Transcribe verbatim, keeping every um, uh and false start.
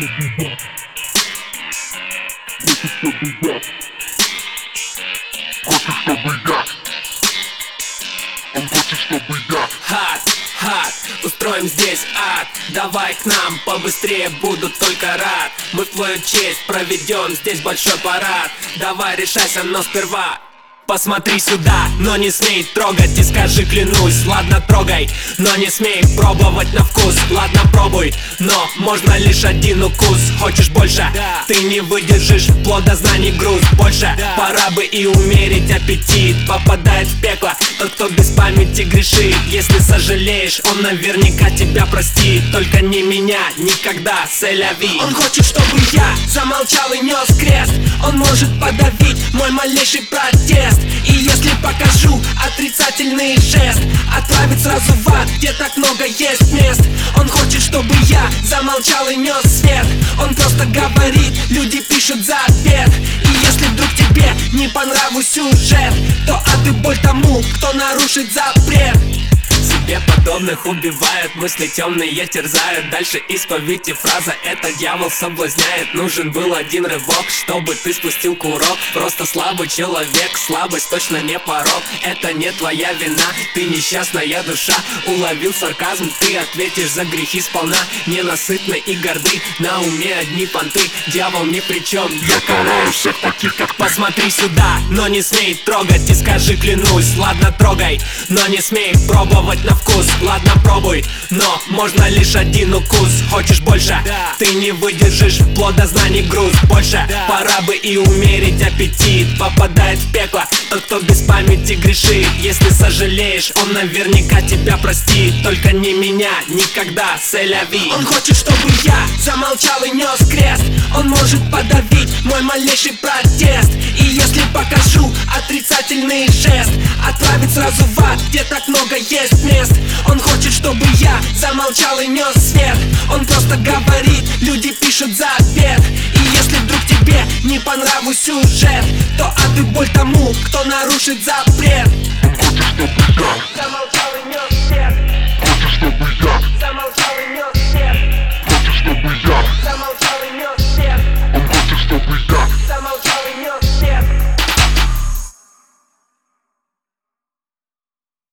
Хат, хат, устроим здесь ад. Давай к нам, побыстрее, буду только рад. Мы в твою честь проведем здесь большой парад. Давай решайся, но сперва посмотри сюда, но не смей трогать и скажи клянусь. Ладно, трогай, но не смей пробовать на вкус. Ладно, пробуй, но можно лишь один укус. Хочешь больше? Да. Ты не выдержишь плода знаний груз. Больше, да. Пора бы и умерить аппетит. Попадает в пекло тот, кто без памяти грешит. Если сожалеешь, он наверняка тебя простит. Только не меня, никогда, сэляви. Он хочет, чтобы я замолчал и нес крест. Он может подавить мой малейший протест. И если покажу отрицательный жест, отправить сразу в ад, где так много есть мест. Он хочет, чтобы я замолчал и нес свет. Он просто говорит, люди пишут за ответ. И если вдруг тебе не понравился сюжет, то ад и боль тому, кто нарушит запрет. Себе подобных убивают, мысли темные терзают. Дальше исповедь и фраза, это дьявол соблазняет. Нужен был один рывок, чтобы ты спустил курок. Просто слабый человек, слабость точно не порок. Это не твоя вина, ты несчастная душа. Уловил сарказм, ты ответишь за грехи сполна. Ненасытны и горды, на уме одни понты. Дьявол ни при чем, я караю всех таких, как посмотри сюда, но не смей трогать и скажи клянусь. Ладно, трогай, но не смей пробовать на вкус. Ладно, пробуй, но можно лишь один укус. Хочешь больше? Да. Ты не выдержишь плода знаний груз. Больше, да. Пора бы и умерить аппетит. Попадает в пекло тот, кто без памяти грешит. Если сожалеешь, он наверняка тебя простит. Только не меня, никогда, сэляви. Он хочет, чтобы я замолчал и нес крест. Он может подавить мой малейший протест. И если покажу отрицательный жест, отправить сразу в ад, где так много есть мест. Он хочет, чтобы я замолчал и нес свет. Он просто говорит, люди пишут за ответ. И если вдруг тебе не понравился сюжет, то ад и боль тому, кто нарушит запрет. Он хочет, чтобы я замолчал.